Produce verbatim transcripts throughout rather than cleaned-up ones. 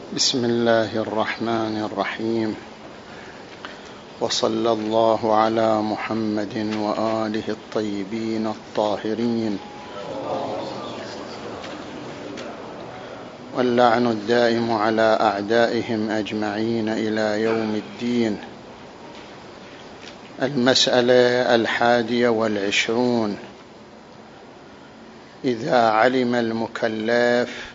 بسم الله الرحمن الرحيم، وصلى الله على محمد وآله الطيبين الطاهرين، واللعن الدائم على أعدائهم أجمعين إلى يوم الدين. المسألة الحادية والعشرون: إذا علم المكلف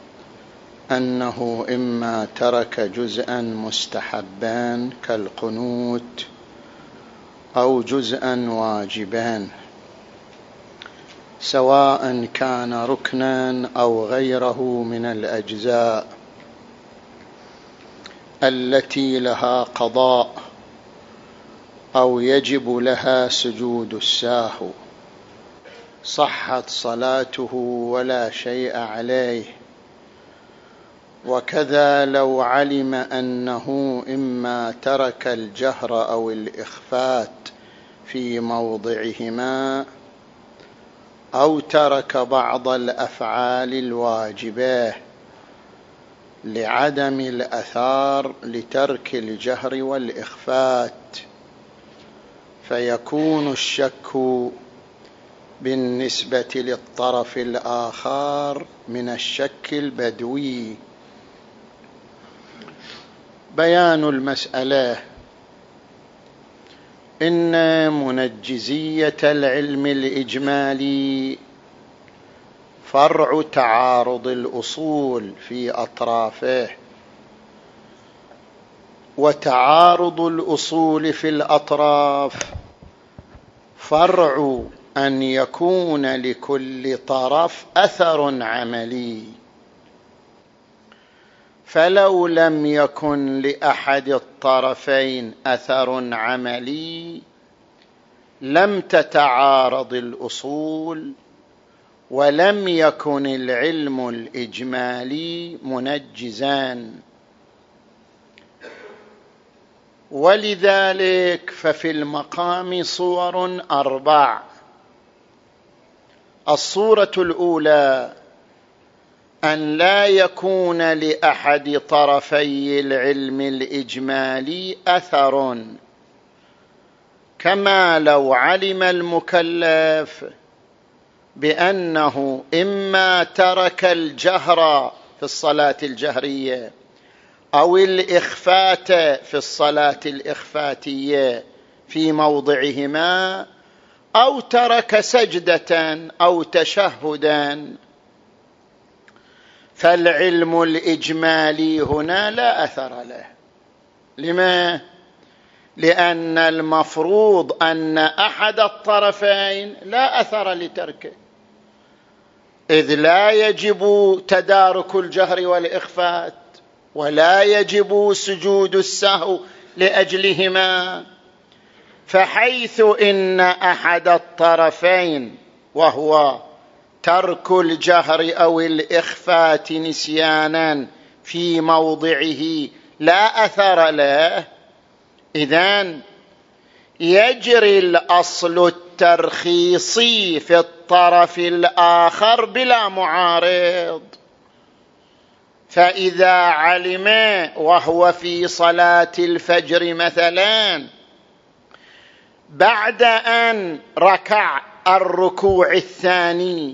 أنه إما ترك جزءا مستحبا كالقنوت أو جزءا واجبا، سواء كان ركنا أو غيره من الأجزاء التي لها قضاء أو يجب لها سجود السهو، صحت صلاته ولا شيء عليه. وكذا لو علم أنه إما ترك الجهر أو الإخفات في موضعهما أو ترك بعض الأفعال الواجبة لعدم الأثار لترك الجهر والإخفات، فيكون الشك بالنسبة للطرف الآخر من الشك البدوي. بيان المسألة: إن منجزية العلم الإجمالي فرع تعارض الأصول في أطرافه، وتعارض الأصول في الأطراف فرع أن يكون لكل طرف أثر عملي، فلو لم يكن لأحد الطرفين أثر عملي لم تتعارض الأصول ولم يكن العلم الإجمالي منجزا. ولذلك ففي المقام صور أربع: الصورة الأولى أن لا يكون لأحد طرفي العلم الإجمالي أثر، كما لو علم المكلف بأنه إما ترك الجهر في الصلاة الجهرية أو الإخفات في الصلاة الإخفاتية في موضعهما أو ترك سجدة أو تشهدا، فالعلم الإجمالي هنا لا أثر له. لما؟ لأن المفروض أن أحد الطرفين لا أثر لتركه، إذ لا يجب تدارك الجهر والإخفات ولا يجب سجود السهو لأجلهما، فحيث إن أحد الطرفين وهو ترك الجهر أو الإخفات نسيانا في موضعه لا أثر له، إذن يجري الأصل الترخيصي في الطرف الآخر بلا معارض. فإذا علم وهو في صلاة الفجر مثلا بعد أن ركع الركوع الثاني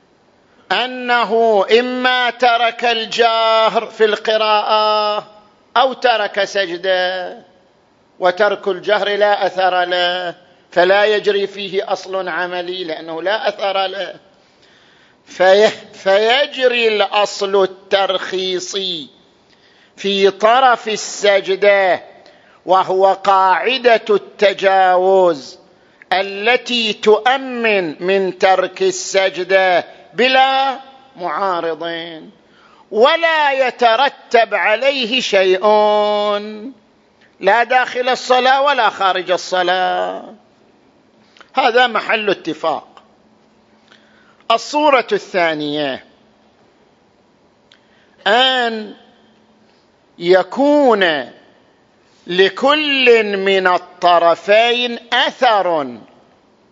أنه إما ترك الجهر في القراءة أو ترك سجدة، وترك الجهر لا أثر له فلا يجري فيه أصل عملي لأنه لا أثر له، في فيجري الأصل الترخيصي في طرف السجدة، وهو قاعدة التجاوز التي تؤمن من ترك السجدة بلا معارضين ولا يترتب عليه شيء لا داخل الصلاة ولا خارج الصلاة. هذا محل اتفاق. الصورة الثانية أن يكون لكل من الطرفين أثر،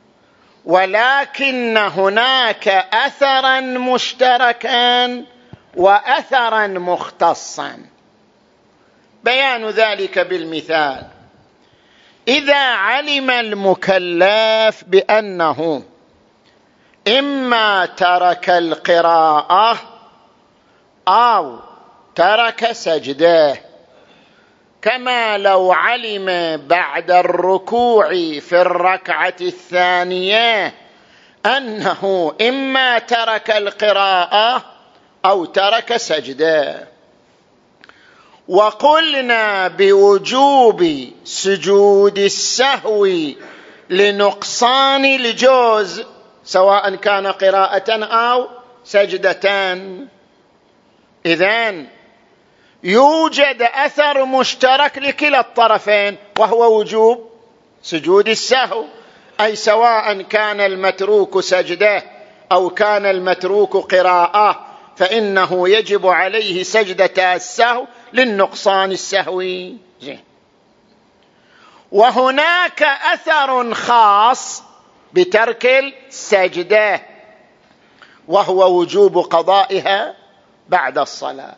ولكن هناك أثرا مشتركا وأثرا مختصا. بيان ذلك بالمثال: إذا علم المكلف بأنه إما ترك القراءة أو ترك سجده، كما لو علم بعد الركوع في الركعة الثانية أنه إما ترك القراءة أو ترك سجده، وقلنا بوجوب سجود السهو لنقصان الجزء سواء كان قراءة أو سجدتان، إذن يوجد أثر مشترك لكلا الطرفين وهو وجوب سجود السهو، أي سواء كان المتروك سجده أو كان المتروك قراءة فإنه يجب عليه سجدة السهو للنقصان السهوي. وهناك أثر خاص بترك السجدة وهو وجوب قضائها بعد الصلاة،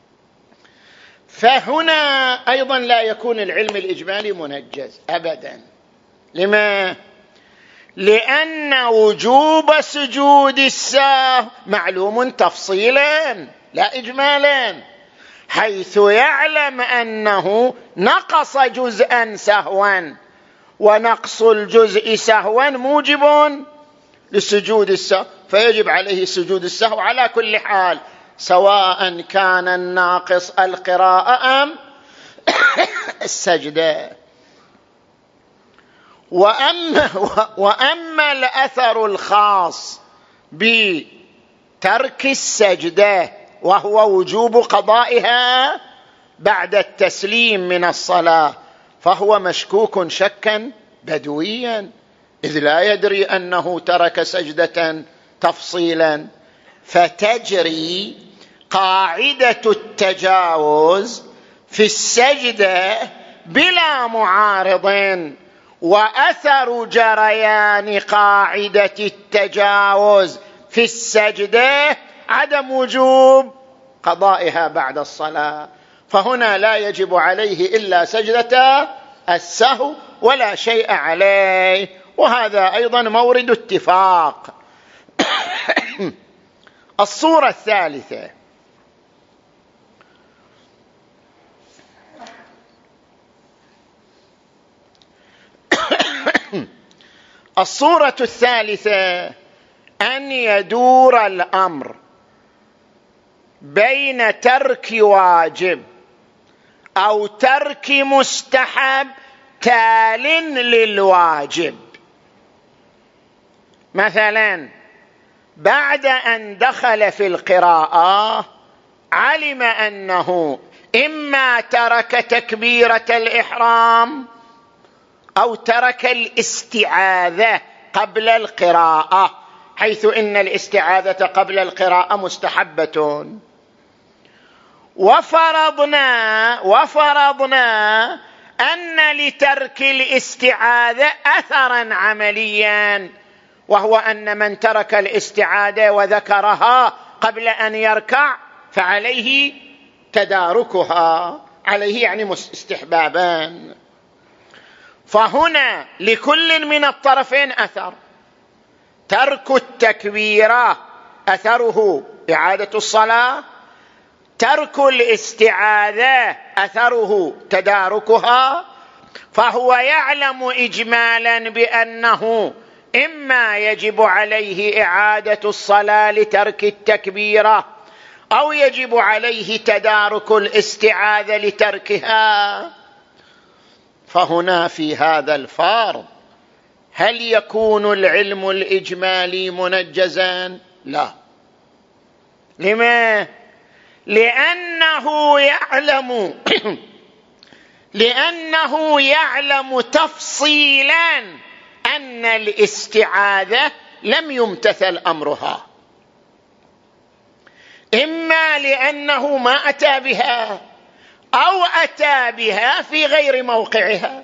فهنا أيضا لا يكون العلم الإجمالي منجز أبدا. لما؟ لأن وجوب سجود السهو معلوم تفصيلا لا إجمالا، حيث يعلم أنه نقص جزءا سهوا، ونقص الجزء سهوا موجب لسجود السهو، فيجب عليه سجود السهو على كل حال، سواء كان الناقص القراءة أم السجدة. وأما, وأما الأثر الخاص بترك السجدة وهو وجوب قضائها بعد التسليم من الصلاة، فهو مشكوك شكا بدويا، إذ لا يدري أنه ترك سجدة تفصيلا، فتجري قاعدة التجاوز في السجدة بلا معارض، وأثر جريان قاعدة التجاوز في السجدة عدم وجوب قضائها بعد الصلاة، فهنا لا يجب عليه إلا سجدة السهو ولا شيء عليه، وهذا أيضا مورد اتفاق. الصورة الثالثة: الصورة الثالثة أن يدور الأمر بين ترك واجب أو ترك مستحب تال للواجب. مثلا بعد أن دخل في القراءة علم أنه إما ترك تكبيرة الإحرام أو ترك الاستعاذة قبل القراءة، حيث إن الاستعاذة قبل القراءة مستحبة. وفرضنا وفرضنا أن لترك الاستعاذة أثرا عمليا، وهو أن من ترك الاستعاذة وذكرها قبل أن يركع فعليه تداركها، عليه يعني استحبابان. فهنا لكل من الطرفين أثر: ترك التكبيرة أثره إعادة الصلاة، ترك الاستعاذة أثره تداركها، فهو يعلم إجمالا بأنه إما يجب عليه إعادة الصلاة لترك التكبيرة أو يجب عليه تدارك الاستعاذة لتركها. فهنا في هذا الفرض هل يكون العلم الإجمالي منجزا؟ لا. لما؟ لأنه يعلم لأنه يعلم تفصيلا أن الاستعاذة لم يمتثل أمرها، إما لأنه ما أتى بها أو أتى بها في غير موقعها،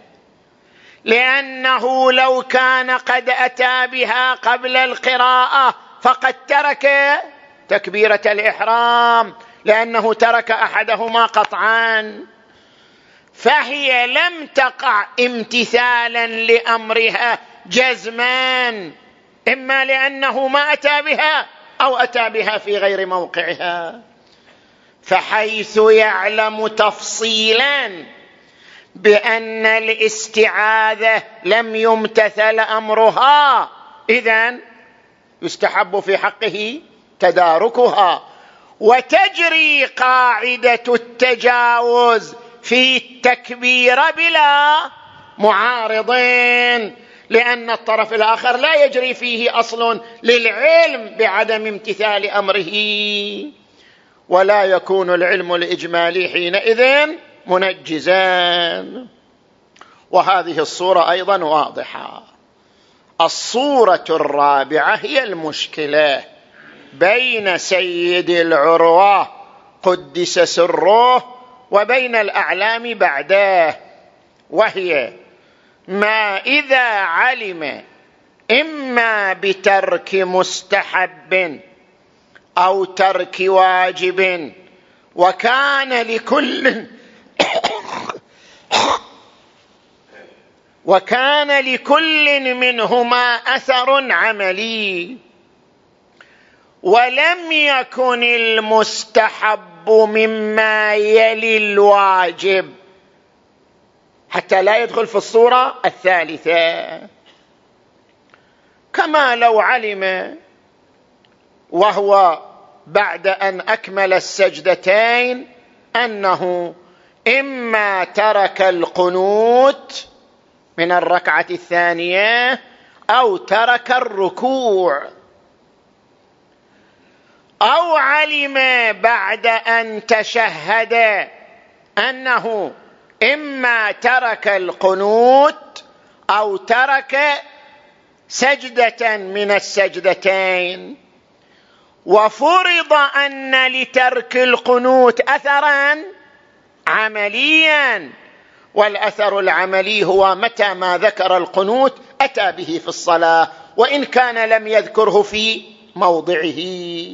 لأنه لو كان قد أتى بها قبل القراءة فقد ترك تكبيرة الإحرام، لأنه ترك أحدهما قطعا، فهي لم تقع امتثالا لأمرها جزما، إما لأنه ما أتى بها أو أتى بها في غير موقعها. فحيث يعلم تفصيلا بأن الاستعاذة لم يمتثل أمرها، إذن يستحب في حقه تداركها. وتجري قاعدة التجاوز في التكبير بلا معارضين، لأن الطرف الآخر لا يجري فيه أصل للعلم بعدم امتثال أمره، ولا يكون العلم الإجمالي حينئذ منجزا. وهذه الصورة أيضا واضحة. الصورة الرابعة هي المشكلة بين سيد العروة قدس سره وبين الأعلام بعده، وهي ما إذا علم إما بترك مستحب أو ترك واجب، وكان لكل وكان لكل منهما أثر عملي، ولم يكن المستحب مما يلي الواجب، حتى لا يدخل في الصورة الثالثة. كما لو علم وهو بعد أن أكمل السجدتين أنه إما ترك القنوت من الركعة الثانية أو ترك الركوع، أو علم بعد أن تشهد أنه إما ترك القنوت أو ترك سجدة من السجدتين، وفرض أن لترك القنوت أثرا عمليا، والأثر العملي هو متى ما ذكر القنوت أتى به في الصلاة وإن كان لم يذكره في موضعه.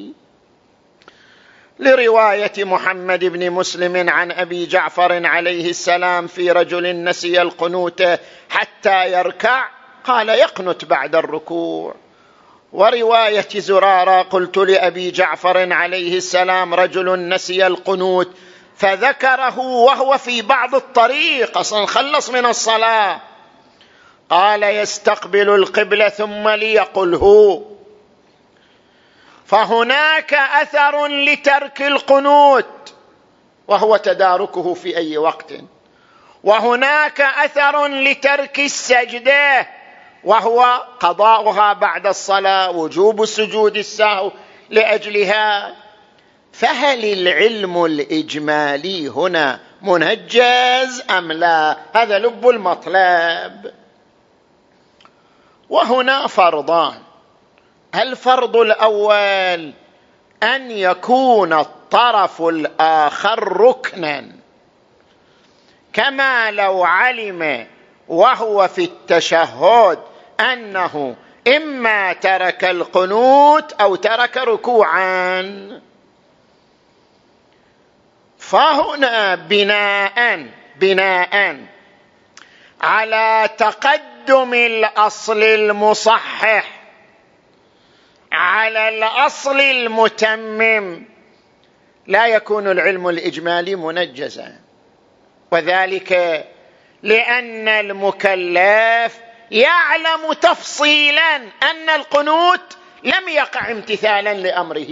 لرواية محمد بن مسلم عن أبي جعفر عليه السلام في رجل نسي القنوت حتى يركع قال يقنت بعد الركوع. ورواية زرارة قلت لأبي جعفر عليه السلام رجل نسي القنوت فذكره وهو في بعض الطريق، أصلا خلص من الصلاة، قال يستقبل القبلة ثم ليقله. فهناك أثر لترك القنوت وهو تداركه في أي وقت، وهناك أثر لترك السجدة وهو قضاؤها بعد الصلاة، وجوب سجود السهو لأجلها. فهل العلم الإجمالي هنا منجز أم لا؟ هذا لب المطلب. وهنا فرضان. الفرض الأول أن يكون الطرف الآخر ركنا، كما لو علم وهو في التشهد أنه إما ترك القنوت أو ترك ركوعا. فهنا بناء بناء على تقدم الأصل المصحح على الأصل المتمم لا يكون العلم الإجمالي منجزا، وذلك لأن المكلف يعلم تفصيلا أن القنوت لم يقع امتثالا لأمره،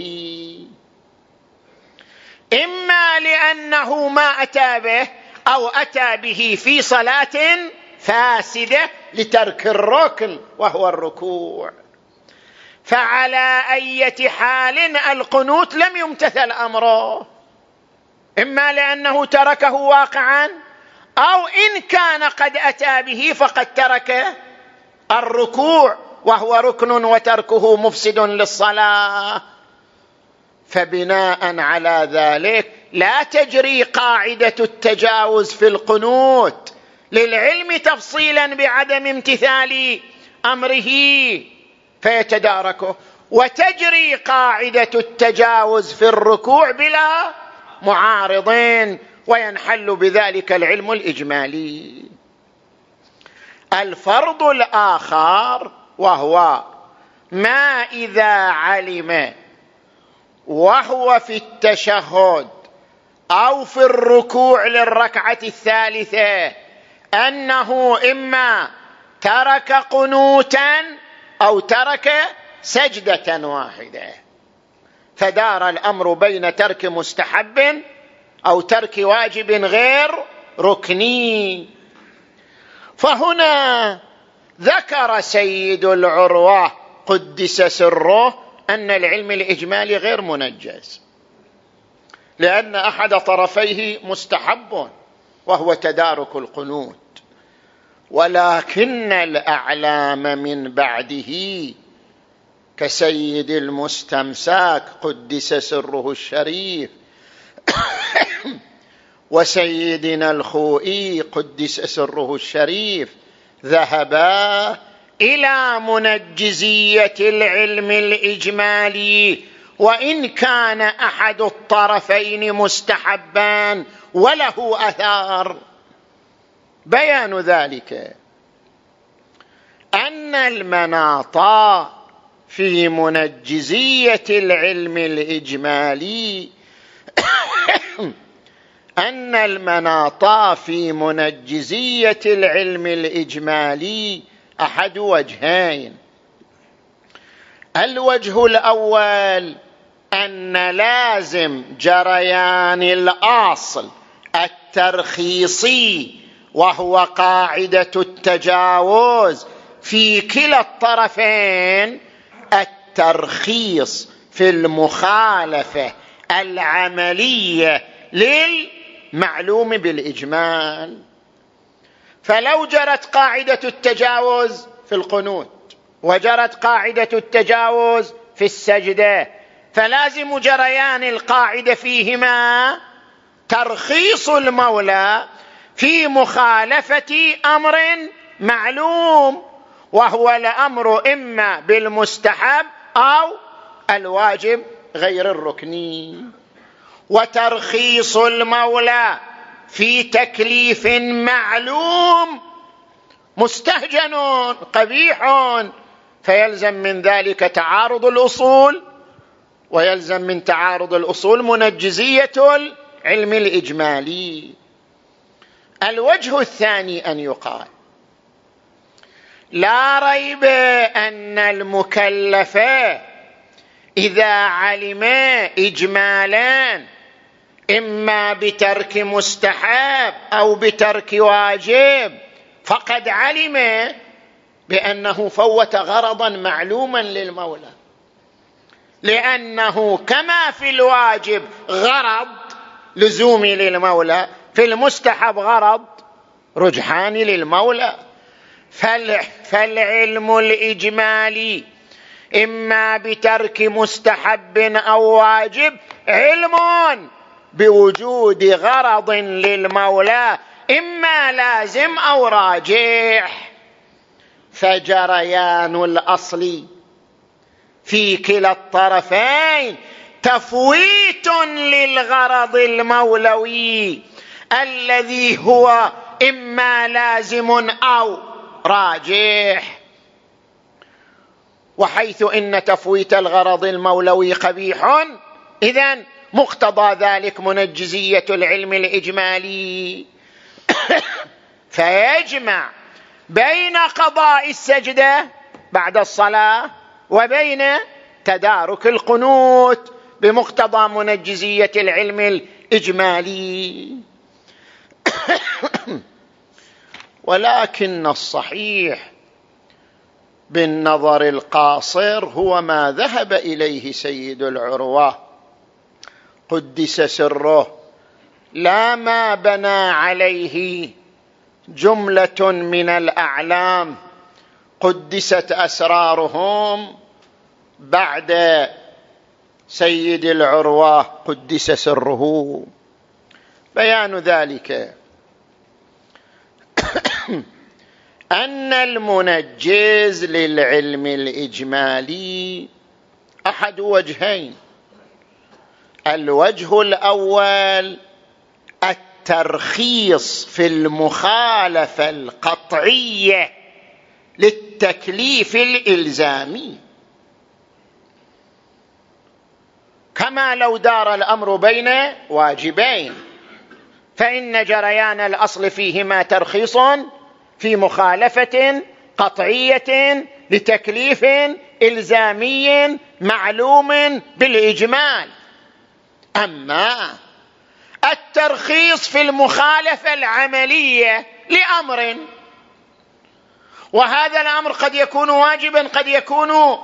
إما لأنه ما أتى به أو أتى به في صلاة فاسدة لترك الركن وهو الركوع. فعلى أي حال القنوت لم يمتثل أمره، إما لأنه تركه واقعا، أو إن كان قد أتى به فقد ترك الركوع وهو ركن وتركه مفسد للصلاة. فبناء على ذلك لا تجري قاعدة التجاوز في القنوت للعلم تفصيلا بعدم امتثال أمره فيتداركه، وتجري قاعدة التجاوز في الركوع بلا معارضين، وينحل بذلك العلم الإجمالي. الفرض الآخر وهو ما إذا علم وهو في التشهد أو في الركوع للركعة الثالثة أنه إما ترك قنوتا أو ترك سجدة واحدة، فدار الأمر بين ترك مستحب أو ترك واجب غير ركني. فهنا ذكر سيد العروة قدس سره أن العلم الإجمالي غير منجز، لأن أحد طرفيه مستحب وهو تدارك القنوت، ولكن الأعلام من بعده كسيد المستمساك قدس سره الشريف وسيدنا الخوئي قدس سره الشريف ذهبا إلى منجزية العلم الإجمالي، وإن كان أحد الطرفين مستحبان وله أثار. بيان ذلك أن المناط في منجزية العلم الإجمالي أن المناط في منجزية العلم الإجمالي أحد وجهين. الوجه الأول أن لازم جريان الأصل الترخيصي وهو قاعدة التجاوز في كلا الطرفين الترخيص في المخالفة العملية للمعلوم بالإجمال. فلو جرت قاعدة التجاوز في القنوت وجرت قاعدة التجاوز في السجدة، فلازم جريان القاعدة فيهما ترخيص المولى في مخالفة أمر معلوم، وهو الأمر إما بالمستحب أو الواجب غير الركني. وترخيص المولى في تكليف معلوم مستهجن قبيح، فيلزم من ذلك تعارض الأصول، ويلزم من تعارض الأصول منجزية العلم الإجمالي. الوجه الثاني أن يقال لا ريب أن المكلف إذا علم إجمالا إما بترك مستحب أو بترك واجب فقد علم بأنه فوت غرضا معلوما للمولى، لأنه كما في الواجب غرض لزومي للمولى، في المستحب غرض رجحاني للمولى. فالعلم الإجمالي إما بترك مستحب أو واجب علم بوجود غرض للمولى إما لازم أو راجح، فجريان الأصل في كلا الطرفين تفويت للغرض المولوي الذي هو إما لازم أو راجح. وحيث إن تفويت الغرض المولوي قبيح، إذن مقتضى ذلك منجزية العلم الإجمالي، فيجمع بين قضاء السجدة بعد الصلاة وبين تدارك القنوت بمقتضى منجزية العلم الإجمالي. ولكن الصحيح بالنظر القاصر هو ما ذهب إليه سيد العروة قدس سره، لا ما بنى عليه جملة من الأعلام قدست أسرارهم بعد سيد العروة قدس سره. بيان ذلك أن المنجز للعلم الإجمالي أحد وجهين. الوجه الأول الترخيص في المخالفة القطعية للتكليف الإلزامي، كما لو دار الأمر بين واجبين فإن جريان الأصل فيهما ترخيص في مخالفة قطعية لتكليف إلزامي معلوم بالإجمال. أما الترخيص في المخالفة العملية لأمر، وهذا الأمر قد يكون واجبا قد يكون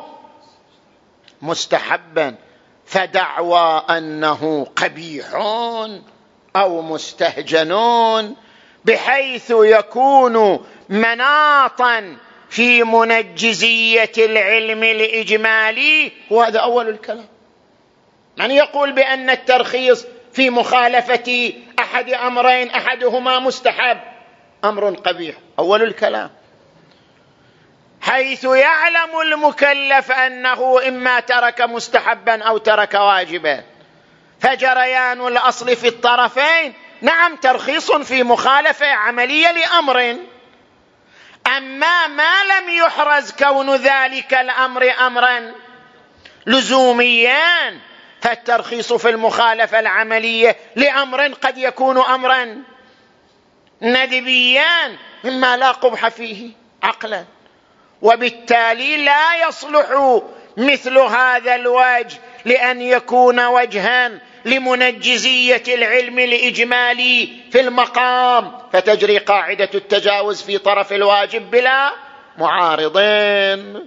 مستحبا، فدعوى أنه قبيح أو مستهجن بحيث يكون مناطا في منجزية العلم الإجمالي، وهذا أول الكلام. من يقول بأن الترخيص في مخالفة أحد أمرين أحدهما مستحب أمر قبيح؟ أول الكلام، حيث يعلم المكلف أنه إما ترك مستحبا أو ترك واجبا، فجريان الأصل في الطرفين نعم ترخيص في مخالفة عملية لأمر. أما ما لم يحرز كون ذلك الأمر أمرا لزوميا، فالترخيص في المخالفة العملية لأمر قد يكون أمرا ندبيا مما لا قبح فيه عقلا، وبالتالي لا يصلح مثل هذا الوجه لأن يكون وجها لمنجزية العلم الإجمالي في المقام، فتجري قاعدة التجاوز في طرف الواجب بلا معارضين.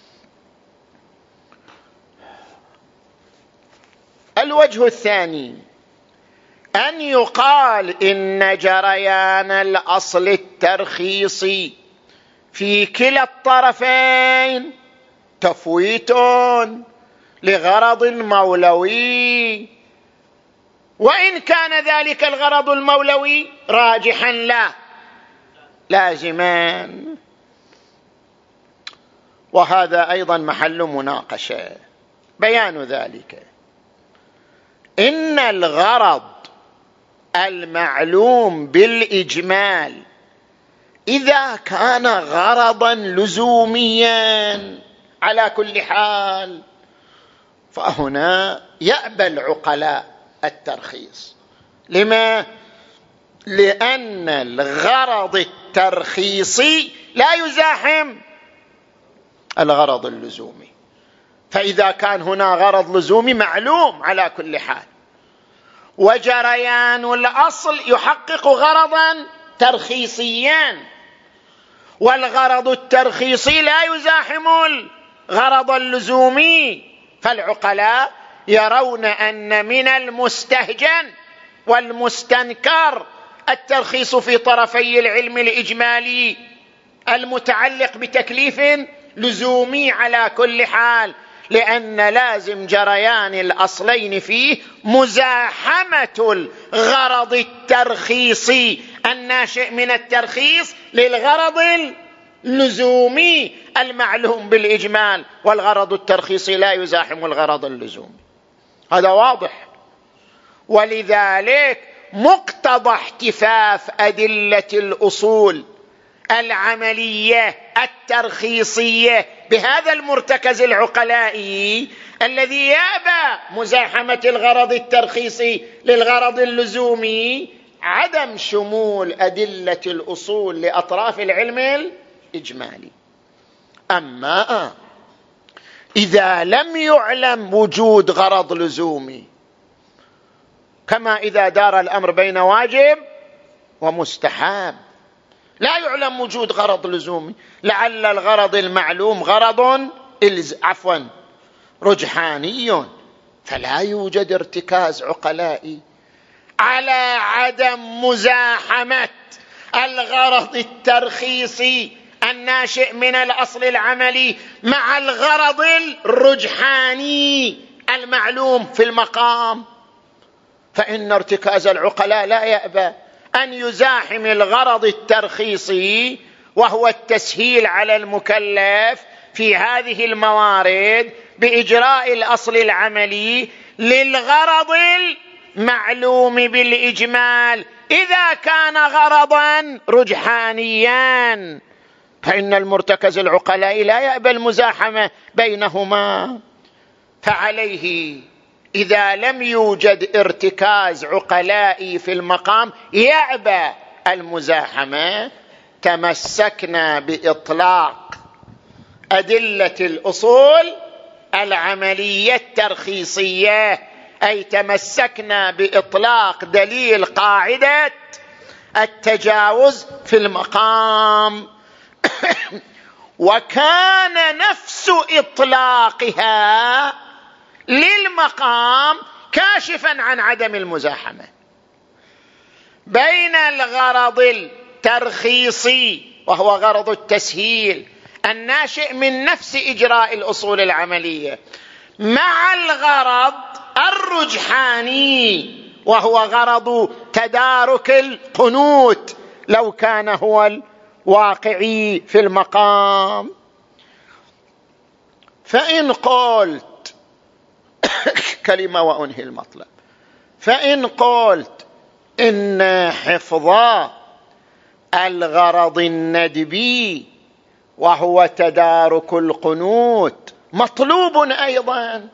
الوجه الثاني أن يقال إن جريان الأصل الترخيصي في كلا الطرفين تفويت لغرض مولوي، وإن كان ذلك الغرض المولوي راجحا لا لازما، وهذا أيضا محل مناقشة. بيان ذلك إن الغرض المعلوم بالإجمال إذا كان غرضا لزوميا على كل حال، فهنا يأبى العقلاء الترخيص. لما؟ لأن الغرض الترخيصي لا يزاحم الغرض اللزومي، فإذا كان هنا غرض لزومي معلوم على كل حال، وجريان الأصل يحقق غرضا ترخيصيا، والغرض الترخيصي لا يزاحم الغرض اللزومي، فالعقلاء يرون أن من المستهجن والمستنكر الترخيص في طرفي العلم الإجمالي المتعلق بتكليف لزومي على كل حال، لأن لازم جريان الأصلين فيه مزاحمة الغرض الترخيصي الناشئ من الترخيص للغرض اللزومي المعلوم بالإجمال، والغرض الترخيصي لا يزاحم الغرض اللزومي، هذا واضح. ولذلك مقتضى احتفاف أدلة الأصول العملية الترخيصية بهذا المرتكز العقلائي الذي يأبى مزاحمة الغرض الترخيصي للغرض اللزومي، عدم شمول أدلة الأصول لأطراف العلم الإجمالي. أما إذا لم يعلم وجود غرض لزومي، كما إذا دار الأمر بين واجب ومستحب، لا يعلم وجود غرض لزومي، لعل الغرض المعلوم غرض عفوا رجحاني، فلا يوجد ارتكاز عقلائي على عدم مزاحمة الغرض الترخيصي الناشئ من الأصل العملي مع الغرض الرجحاني المعلوم في المقام، فإن ارتكاز العقلاء لا يأبى أن يزاحم الغرض الترخيصي وهو التسهيل على المكلف في هذه الموارد بإجراء الأصل العملي للغرض المعلوم بالإجمال. إذا كان غرضا رجحانيا فإن المرتكز العقلاء لا يأبى المزاحمة بينهما، فعليه إذا لم يوجد ارتكاز عقلائي في المقام يأبى المزاحمة، تمسكنا بإطلاق أدلة الأصول العملية الترخيصية، أي تمسكنا بإطلاق دليل قاعدة التجاوز في المقام. وكان نفس إطلاقها للمقام كاشفا عن عدم المزاحمة بين الغرض الترخيصي وهو غرض التسهيل الناشئ من نفس إجراء الأصول العملية مع الغرض الرجحاني وهو غرض تدارك القنوت لو كان هو الواقعي في المقام. فإن قلت كلمة وأنهي المطلب، فإن قلت إن حفظ الغرض الندبي وهو تدارك القنوت مطلوب أيضا،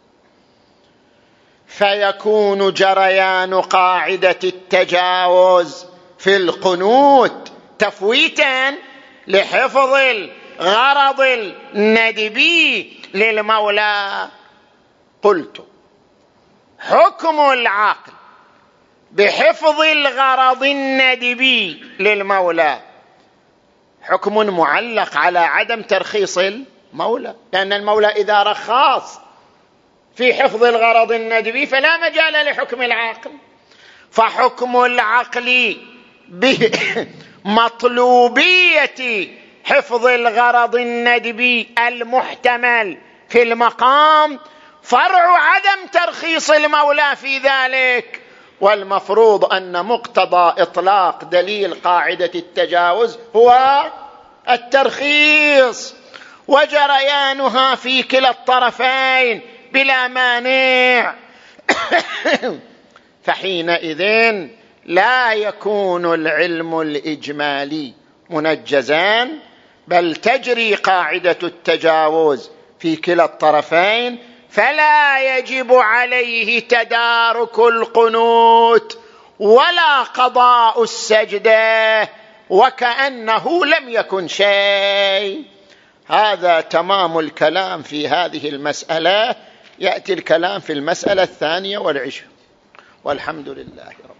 فيكون جريان قاعدة التجاوز في القنوت تفويتا لحفظ الغرض الندبي للمولى. قلت حكم العقل بحفظ الغرض الندبي للمولى حكم معلق على عدم ترخيص المولى، لأن المولى إذا رخص في حفظ الغرض الندبي فلا مجال لحكم العقل. فحكم العقل بمطلوبية حفظ الغرض الندبي المحتمل في المقام فرع عدم ترخيص المولى في ذلك، والمفروض أن مقتضى إطلاق دليل قاعدة التجاوز هو الترخيص وجريانها في كلا الطرفين بلا مانع. فحينئذ لا يكون العلم الإجمالي منجزا، بل تجري قاعدة التجاوز في كلا الطرفين، فلا يجب عليه تدارك القنوت ولا قضاء السجدة وكأنه لم يكن شيء. هذا تمام الكلام في هذه المسألة. يأتي الكلام في المسألة الثانية والعشرين، والحمد لله رب